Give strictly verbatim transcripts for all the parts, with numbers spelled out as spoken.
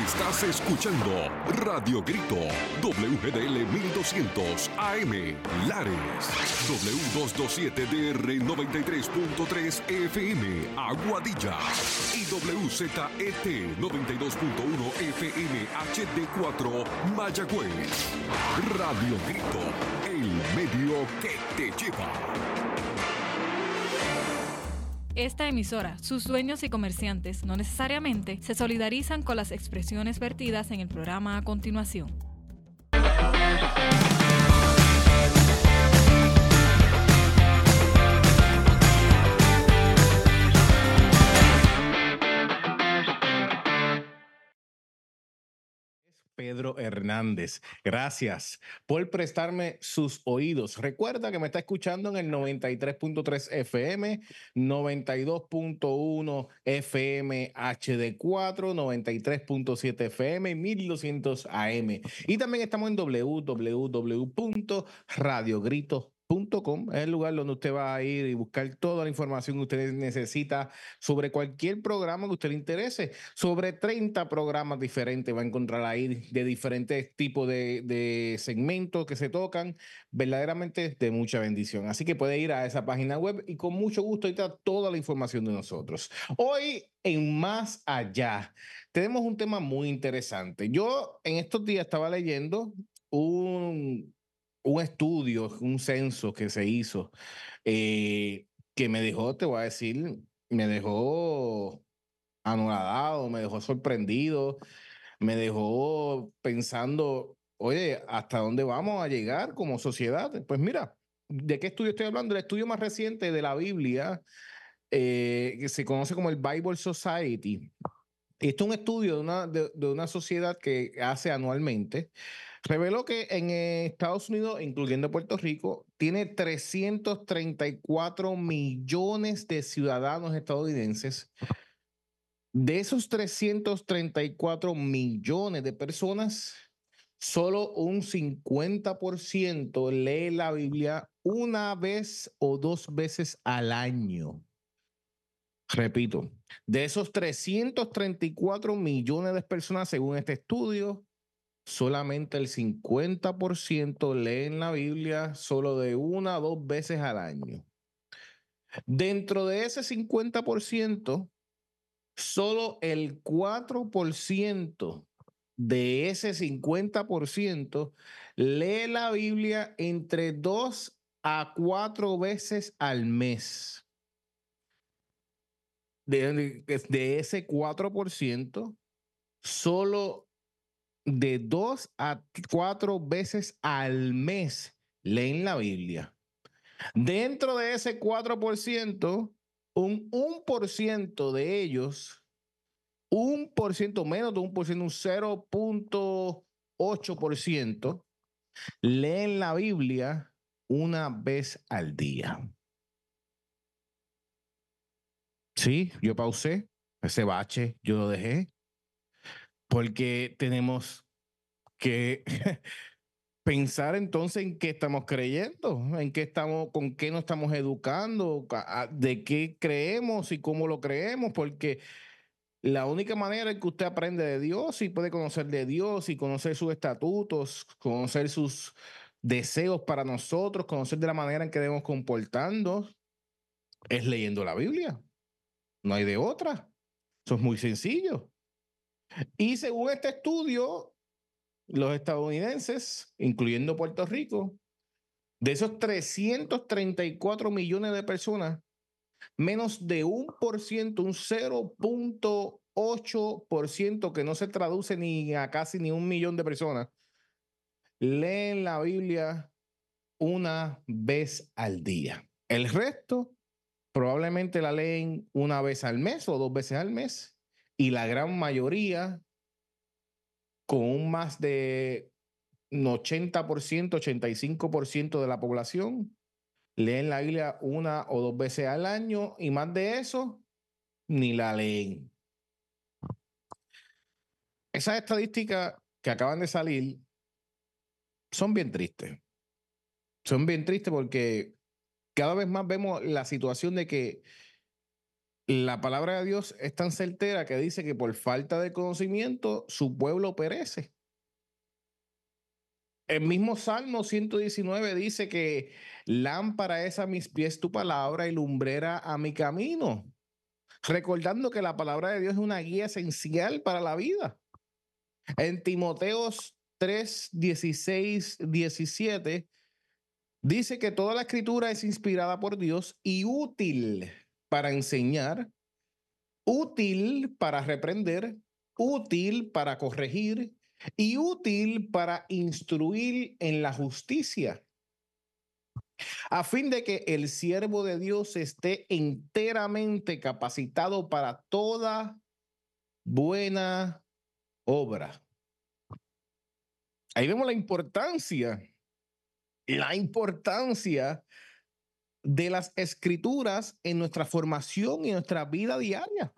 Estás escuchando Radio Grito, W G D L mil doscientos A M, Lares, W doscientos veintisiete D R noventa y tres punto tres F M, Aguadilla, y W Z E T noventa y dos punto uno F M H D cuatro, Mayagüez. Radio Grito, el medio que te lleva. Esta emisora, sus dueños y comerciantes no necesariamente se solidarizan con las expresiones vertidas en el programa a continuación. Pedro Hernández, gracias por prestarme sus oídos. Recuerda que me está escuchando en el noventa y tres punto tres F M, noventa y dos punto uno F M H D cuatro, noventa y tres punto siete F M, mil doscientos A M. Y también estamos en w w w punto radio grito punto com. Es el lugar donde usted va a ir y buscar toda la información que usted necesita sobre cualquier programa que a usted le interese. Sobre treinta programas diferentes va a encontrar ahí de diferentes tipos de, de segmentos que se tocan, verdaderamente de mucha bendición. Así que puede ir a esa página web y con mucho gusto ahí está toda la información de nosotros. Hoy en Más Allá tenemos un tema muy interesante. Yo en estos días estaba leyendo un... un estudio, un censo que se hizo, eh, que me dejó, te voy a decir, me dejó anonadado, me dejó sorprendido, me dejó pensando, oye, ¿hasta dónde vamos a llegar como sociedad? Pues mira, ¿de qué estudio estoy hablando? El estudio más reciente de la Biblia, eh, que se conoce como el Bible Society. Esto es un estudio de una, de, de una sociedad que hace anualmente. Reveló que en Estados Unidos, incluyendo Puerto Rico, tiene trescientos treinta y cuatro millones de ciudadanos estadounidenses. De esos trescientos treinta y cuatro millones de personas, solo un cincuenta por ciento lee la Biblia una vez o dos veces al año. Repito, de esos trescientos treinta y cuatro millones de personas, según este estudio, solamente el cincuenta por ciento leen la Biblia solo de una a dos veces al año. Dentro de ese cincuenta por ciento, solo el cuatro por ciento de ese cincuenta por ciento lee la Biblia entre dos a cuatro veces al mes. De, de ese cuatro por ciento, solo de dos a cuatro veces al mes leen la Biblia. Dentro de ese cuatro por ciento, un uno por ciento de ellos, un por ciento menos de un por ciento, un cero punto ocho por ciento, leen la Biblia una vez al día. Sí, yo pausé ese bache, yo lo dejé, porque tenemos que pensar entonces en qué estamos creyendo, en qué estamos, con qué nos estamos educando, de qué creemos y cómo lo creemos, porque la única manera en que usted aprende de Dios y puede conocer de Dios y conocer sus estatutos, conocer sus deseos para nosotros, conocer de la manera en que debemos comportarnos, es leyendo la Biblia. No hay de otra. Eso es muy sencillo. Y según este estudio, los estadounidenses, incluyendo Puerto Rico, de esos trescientos treinta y cuatro millones de personas, menos de un por ciento, un cero punto ocho por ciento, que no se traduce ni a casi ni un millón de personas, leen la Biblia una vez al día. El resto probablemente la leen una vez al mes o dos veces al mes, y la gran mayoría, con un más de un ochenta por ciento, ochenta y cinco por ciento de la población, leen la Biblia una o dos veces al año, y más de eso, ni la leen. Esas estadísticas que acaban de salir son bien tristes. Son bien tristes porque cada vez más vemos la situación de que La palabra de Dios es tan certera que dice que por falta de conocimiento su pueblo perece. El mismo Salmo ciento diecinueve dice que lámpara es a mis pies tu palabra y lumbrera a mi camino. Recordando que la palabra de Dios es una guía esencial para la vida. En Timoteos tres, dieciséis, diecisiete dice que toda la escritura es inspirada por Dios y útil para enseñar, útil para reprender, útil para corregir y útil para instruir en la justicia, a fin de que el siervo de Dios esté enteramente capacitado para toda buena obra. Ahí vemos la importancia, la importancia de las escrituras en nuestra formación y en nuestra vida diaria.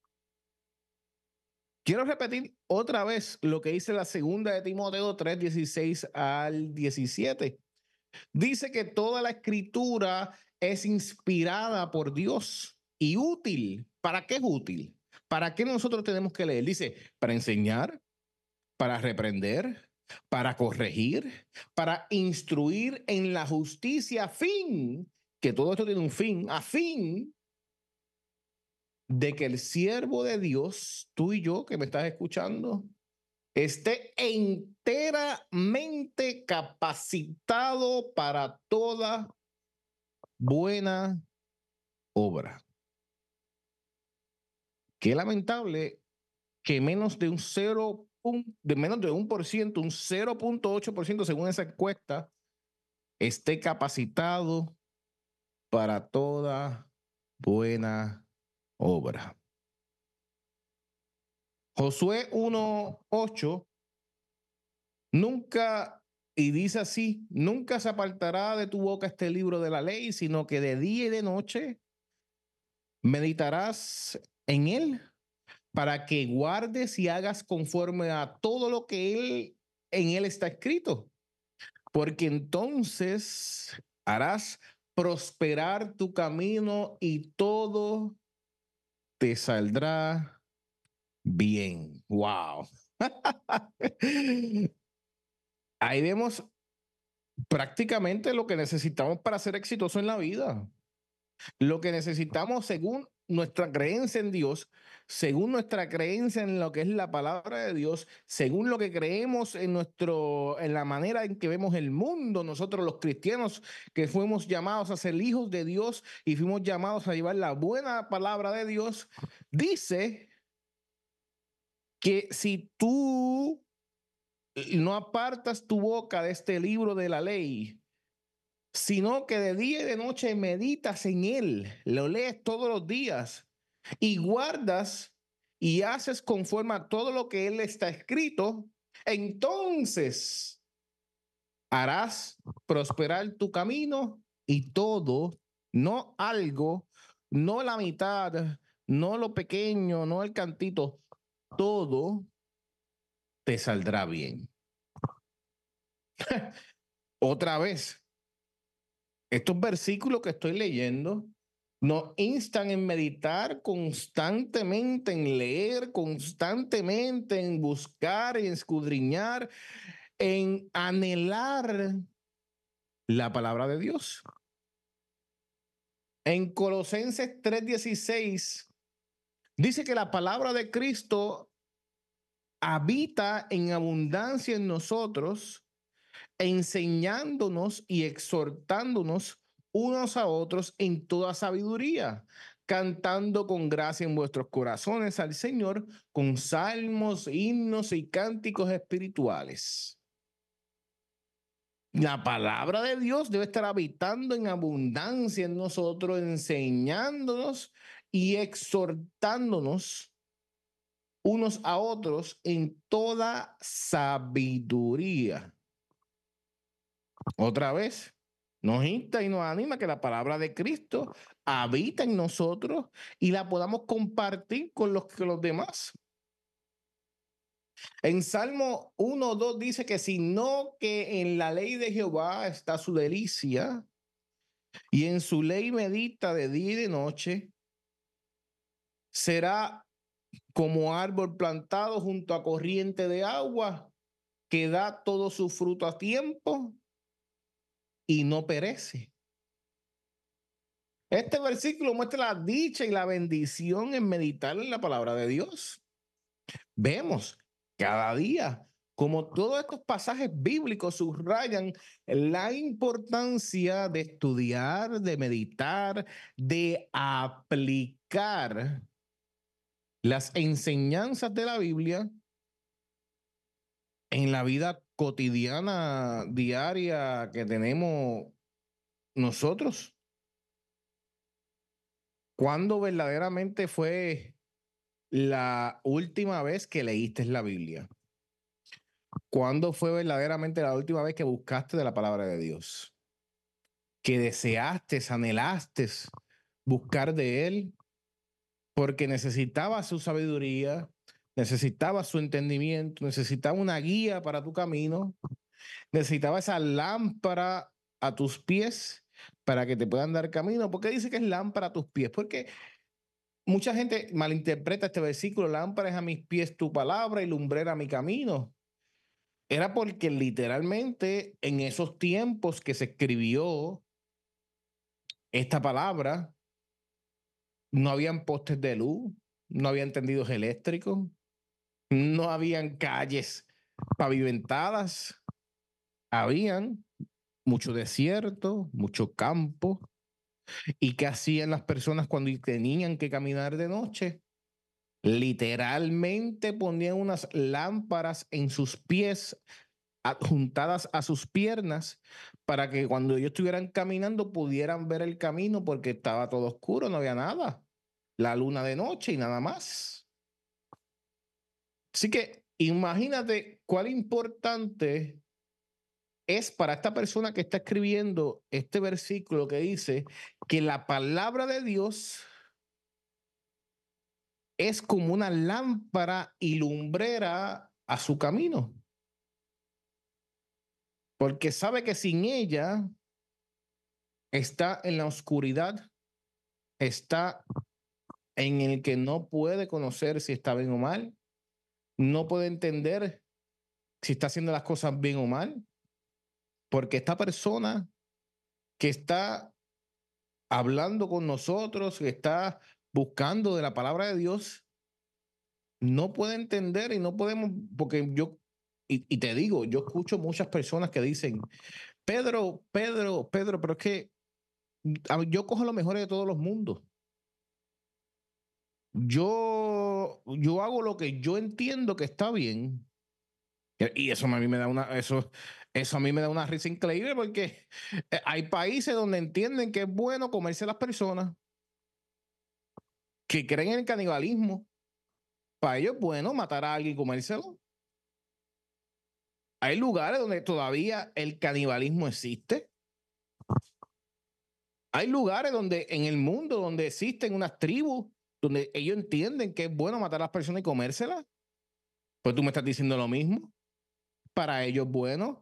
Quiero repetir otra vez lo que dice la segunda de Timoteo tres, dieciséis al diecisiete. Dice que toda la escritura es inspirada por Dios y útil. ¿Para qué es útil? ¿Para qué nosotros tenemos que leer? Dice, para enseñar, para reprender, para corregir, para instruir en la justicia, a fin, que todo esto tiene un fin, a fin de que el siervo de Dios, tú y yo que me estás escuchando, esté enteramente capacitado para toda buena obra. Qué lamentable que menos de un cero, de menos de un por ciento, un cero punto ocho por ciento según esa encuesta, esté capacitado para toda buena obra. Josué uno ocho nunca, y dice así, nunca se apartará de tu boca este libro de la ley, sino que de día y de noche meditarás en él para que guardes y hagas conforme a todo lo que él, en él está escrito, porque entonces harás prosperar tu camino y todo te saldrá bien. Wow. Ahí vemos prácticamente lo que necesitamos para ser exitosos en la vida. Lo que necesitamos según nuestra creencia en Dios, según nuestra creencia en lo que es la palabra de Dios, según lo que creemos en nuestro, en la manera en que vemos el mundo, nosotros los cristianos que fuimos llamados a ser hijos de Dios y fuimos llamados a llevar la buena palabra de Dios, dice que si tú no apartas tu boca de este libro de la ley, sino que de día y de noche meditas en él, lo lees todos los días y guardas y haces conforme a todo lo que él está escrito, entonces harás prosperar tu camino y todo, no algo, no la mitad, no lo pequeño, no el cantito, todo te saldrá bien. Otra vez, estos versículos que estoy leyendo nos instan en meditar constantemente, en leer constantemente, en buscar, en escudriñar, en anhelar la palabra de Dios. En Colosenses tres dieciséis dice que la palabra de Cristo habita en abundancia en nosotros, enseñándonos y exhortándonos unos a otros en toda sabiduría, cantando con gracia en vuestros corazones al Señor con salmos, himnos y cánticos espirituales. La palabra de Dios debe estar habitando en abundancia en nosotros, enseñándonos y exhortándonos unos a otros en toda sabiduría. Otra vez, nos insta y nos anima que la palabra de Cristo habita en nosotros y la podamos compartir con los, con los demás. En Salmo uno dos dice que sino que en la ley de Jehová está su delicia y en su ley medita de día y de noche, será como árbol plantado junto a corriente de agua, que da todo su fruto a tiempo y no perece. Este versículo muestra la dicha y la bendición en meditar en la palabra de Dios. Vemos cada día como todos estos pasajes bíblicos subrayan la importancia de estudiar, de meditar, de aplicar las enseñanzas de la Biblia en la vida cotidiana, diaria que tenemos nosotros. ¿Cuándo verdaderamente fue la última vez que leíste la Biblia? ¿Cuándo fue verdaderamente la última vez que buscaste de la palabra de Dios? Que deseaste, anhelaste buscar de Él porque necesitaba su sabiduría, necesitaba su entendimiento, necesitaba una guía para tu camino, necesitaba esa lámpara a tus pies para que te puedan dar camino. ¿Por qué dice que es lámpara a tus pies? Porque mucha gente malinterpreta este versículo: lámpara es a mis pies tu palabra y lumbrera a mi camino. Era porque literalmente en esos tiempos que se escribió esta palabra, no habían postes de luz, no habían tendidos eléctricos, no habían calles pavimentadas, habían mucho desierto, mucho campo. ¿Y qué hacían las personas cuando tenían que caminar de noche? Literalmente ponían unas lámparas en sus pies, adjuntadas a sus piernas, para que cuando ellos estuvieran caminando pudieran ver el camino, porque estaba todo oscuro, no había nada. La luna de noche y nada más. Así que imagínate cuál importante es para esta persona que está escribiendo este versículo, que dice que la palabra de Dios es como una lámpara y lumbrera a su camino. Porque sabe que sin ella está en la oscuridad, está en el que no puede conocer si está bien o mal, no puede entender si está haciendo las cosas bien o mal, porque esta persona que está hablando con nosotros, que está buscando de la palabra de Dios, no puede entender y no podemos, porque yo, y, y te digo, yo escucho muchas personas que dicen: Pedro, Pedro, Pedro, pero es que yo cojo lo mejor de todos los mundos. Yo, yo hago lo que yo entiendo que está bien. Y eso a mí me da una, eso, eso a mí me da una risa increíble, porque hay países donde entienden que es bueno comerse a las personas, que creen en el canibalismo. Para ellos es bueno matar a alguien y comérselo. Hay lugares donde todavía el canibalismo existe. Hay lugares donde en el mundo donde existen unas tribus donde ellos entienden que es bueno matar a las personas y comérselas. Pues tú me estás diciendo lo mismo. Para ellos es bueno.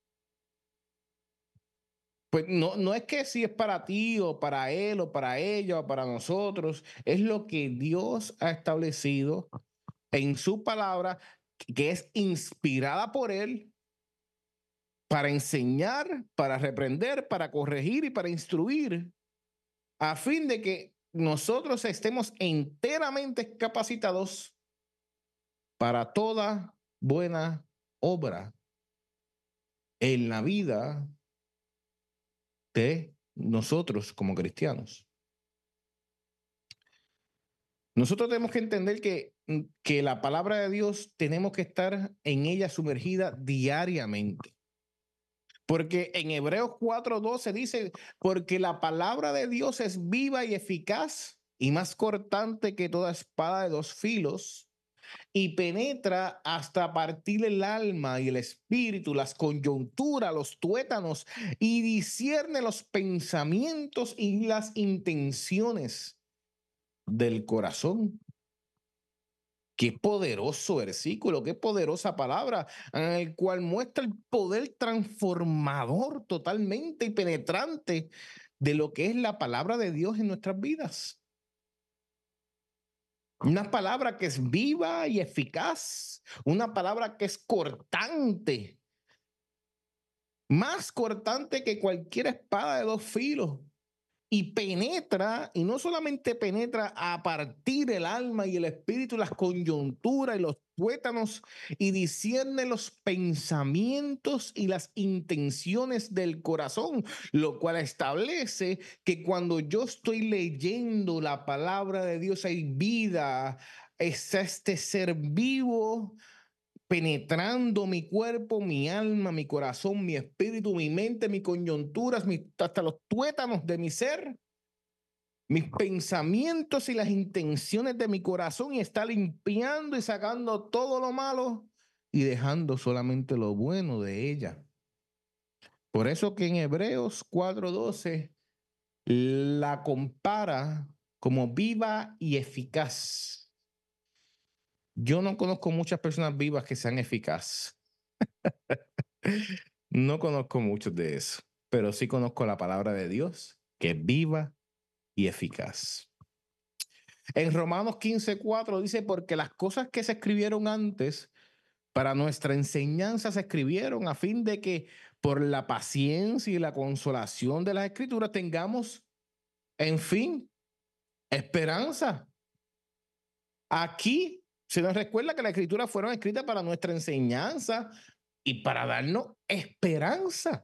Pues no, no es que si es para ti o para él o para ella o para nosotros. Es lo que Dios ha establecido en su palabra, que es inspirada por él para enseñar, para reprender, para corregir y para instruir, a fin de que nosotros estemos enteramente capacitados para toda buena obra en la vida de nosotros como cristianos. Nosotros tenemos que entender que, que la palabra de Dios tenemos que estar en ella sumergida diariamente. Porque en Hebreos cuatro doce dice: porque la palabra de Dios es viva y eficaz y más cortante que toda espada de dos filos, y penetra hasta partir el alma y el espíritu, las coyunturas, los tuétanos, y discierne los pensamientos y las intenciones del corazón. Qué poderoso versículo, qué poderosa palabra, en el cual muestra el poder transformador totalmente y penetrante de lo que es la palabra de Dios en nuestras vidas. Una palabra que es viva y eficaz. Una palabra que es cortante. Más cortante que cualquier espada de dos filos. Y penetra, y no solamente penetra a partir el alma y el espíritu, las coyunturas y los tuétanos, y discierne los pensamientos y las intenciones del corazón, lo cual establece que cuando yo estoy leyendo la palabra de Dios hay vida, es este ser vivo penetrando mi cuerpo, mi alma, mi corazón, mi espíritu, mi mente, mis coyunturas, mis, hasta los tuétanos de mi ser, mis pensamientos y las intenciones de mi corazón, y está limpiando y sacando todo lo malo y dejando solamente lo bueno de ella. Por eso que en Hebreos cuatro doce la compara como viva y eficaz. Yo no conozco muchas personas vivas que sean eficaces. No conozco muchos de eso, pero sí conozco la palabra de Dios, que es viva y eficaz. En Romanos quince cuatro dice, porque las cosas que se escribieron antes para nuestra enseñanza se escribieron a fin de que por la paciencia y la consolación de las Escrituras tengamos, en fin, esperanza. Aquí se nos recuerda que las Escrituras fueron escritas para nuestra enseñanza y para darnos esperanza.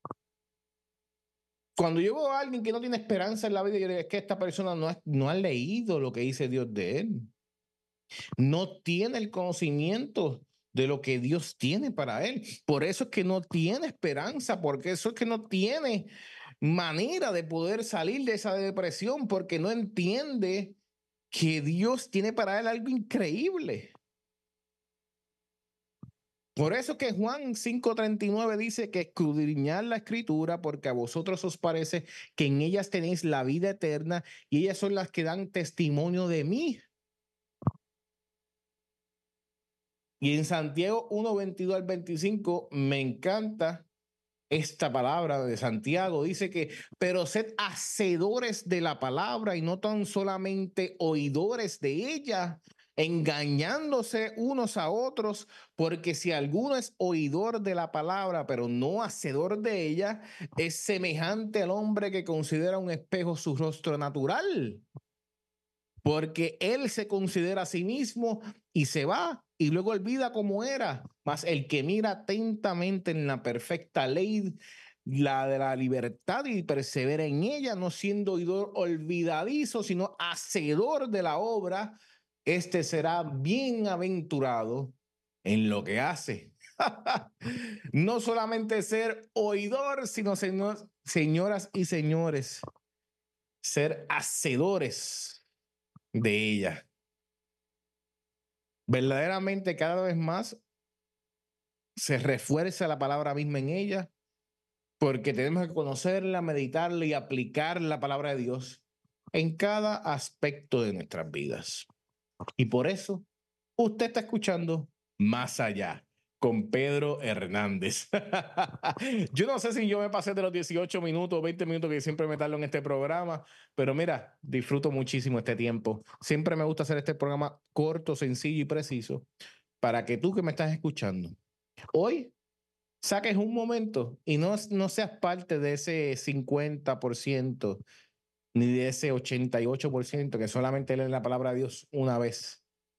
Cuando yo veo a alguien que no tiene esperanza en la vida, yo digo, es que esta persona no ha, no ha leído lo que dice Dios de él. No tiene el conocimiento de lo que Dios tiene para él. Por eso es que no tiene esperanza, porque eso es que no tiene manera de poder salir de esa depresión, porque no entiende que Dios tiene para él algo increíble. Por eso que Juan cinco treinta y nueve dice que escudriñad la escritura, porque a vosotros os parece que en ellas tenéis la vida eterna y ellas son las que dan testimonio de mí. Y en Santiago uno veintidós al veinticinco me encanta esta palabra de Santiago. Dice que, pero sed hacedores de la palabra y no tan solamente oidores de ella, engañándose unos a otros, porque si alguno es oidor de la palabra, pero no hacedor de ella, es semejante al hombre que considera un espejo su rostro natural, porque él se considera a sí mismo y se va y luego olvida cómo era. Mas el que mira atentamente en la perfecta ley, la de la libertad, y persevera en ella, no siendo oidor olvidadizo, sino hacedor de la obra, este será bienaventurado en lo que hace. No solamente ser oidor, sino, señor, señoras y señores, ser hacedores de ella. Verdaderamente cada vez más se refuerza la palabra misma en ella, porque tenemos que conocerla, meditarla y aplicar la palabra de Dios en cada aspecto de nuestras vidas. Y por eso usted está escuchando Más Allá con Pedro Hernández. Yo no sé si yo me pasé de los dieciocho minutos, veinte minutos que siempre me tardo en este programa, pero mira, disfruto muchísimo este tiempo. Siempre me gusta hacer este programa corto, sencillo y preciso para que tú que me estás escuchando hoy saques un momento y no, no seas parte de ese cincuenta por ciento ni de ese ochenta y ocho por ciento que solamente leen la palabra de Dios una vez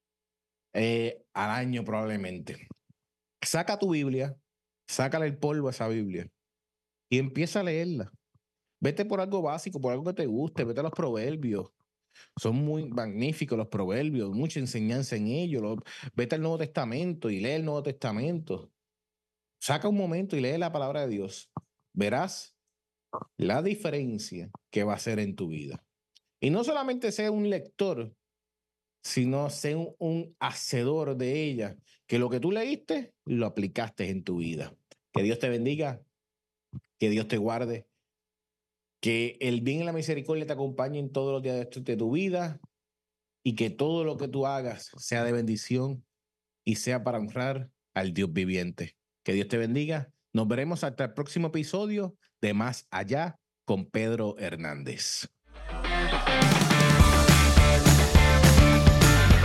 eh, al año probablemente. Saca tu Biblia, sácale el polvo a esa Biblia y empieza a leerla. Vete por algo básico, por algo que te guste, vete a los proverbios. Son muy magníficos los proverbios, mucha enseñanza en ellos. Los, vete al Nuevo Testamento y lee el Nuevo Testamento. Saca un momento y lee la palabra de Dios. Verás la diferencia que va a hacer en tu vida. Y no solamente sea un lector, sino sea un, un hacedor de ella, que lo que tú leíste lo aplicaste en tu vida. Que Dios te bendiga, que Dios te guarde, que el bien y la misericordia te acompañen todos los días de, de tu vida y que todo lo que tú hagas sea de bendición y sea para honrar al Dios viviente. Que Dios te bendiga. Nos veremos hasta el próximo episodio de Más Allá con Pedro Hernández.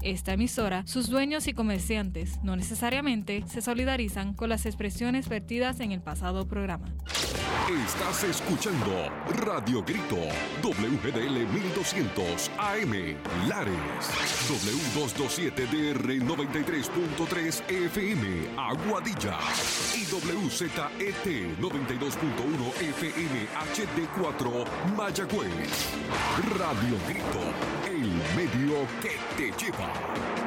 esta emisora, sus dueños y comerciantes no necesariamente se solidarizan con las expresiones vertidas en el pasado programa. Estás escuchando Radio Grito, W G D L mil doscientos A M, Lares, W doscientos veintisiete D R noventa y tres punto tres F M, Aguadilla, y W Z E T noventa y dos punto uno F M H D cuatro, Mayagüez. Radio Grito, el medio que te lleva.